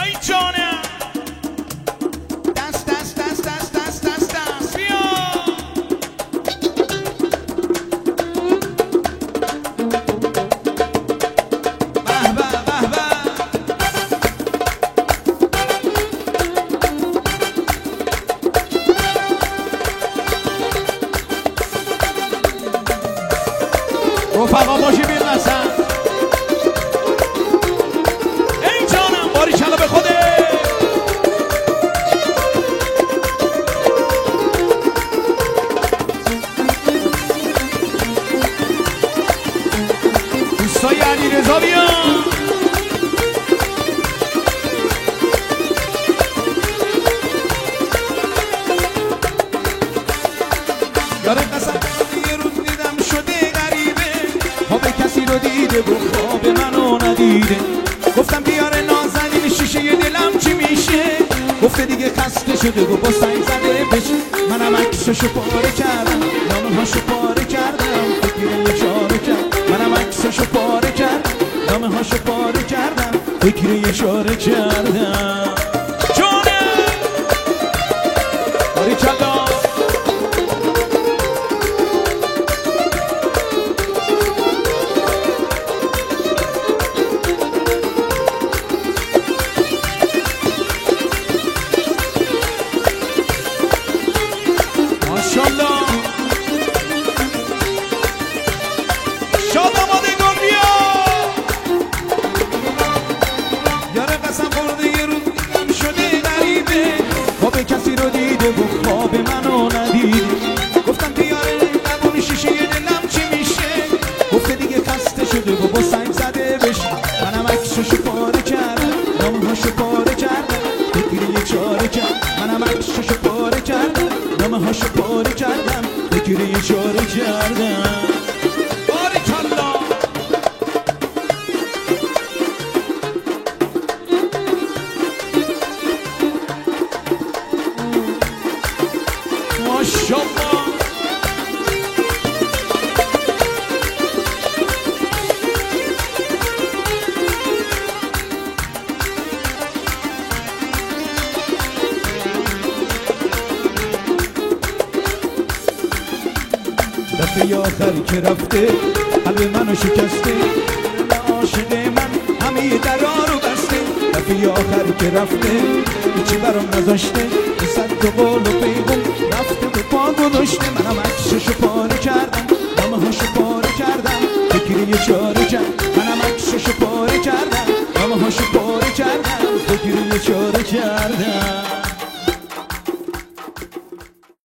ای جانم دست دست دست دست دست دست دست بیا به به به به رفقا باشی بین مثلا ای جانم باری کلا به خوده دوستای علی رضا بیا یاره قسم یه روز دیدم شده غریبه خواب کسی رو دیده و خواب منو ندیده گفتم بیاره نازنین شیشه دلم چی میشه گفته دیگه خسته شده و با سنگ زده بشه منم عکسشو پاره کردم نامه‌هاشو پاره کردم فکر اشاره کرد منم عکسشو پاره کردم نامه‌هاشو پاره کردم فکر اشاره کردم جونه باری کلا ماشالله شاد آمادگان بیا یاره قسم خورده یه روز دیدم شده غریبه خواب کسی رو دیده و خواب منو ندیده گفتم بیاره نبونی شیشه دلم چی میشه گفته دیگه خسته شده و با سنگ زده بشه منم عکسشو پاره کردم نامه‌هاشو پاره کردم فکر یه چاره کرد منم عکسشو پاره کردم نامه‌هاشو پاره کردم فکر یه چاره کردم باریکالله ماشالله دفعه آخری که رفته قلب منو شکسته عاشق من همه درا رو بسته دفعه آخری که رفته هیچی برام نذاشته صد تا قول و پیغام رفته به پا گذاشته منم عکسشو پاره کردم نامه‌هاشو پاره کردم فکر یه چاره کرد منم عکسشو پاره کردم نامه‌هاشو پاره کردم فکر یه چاره کردم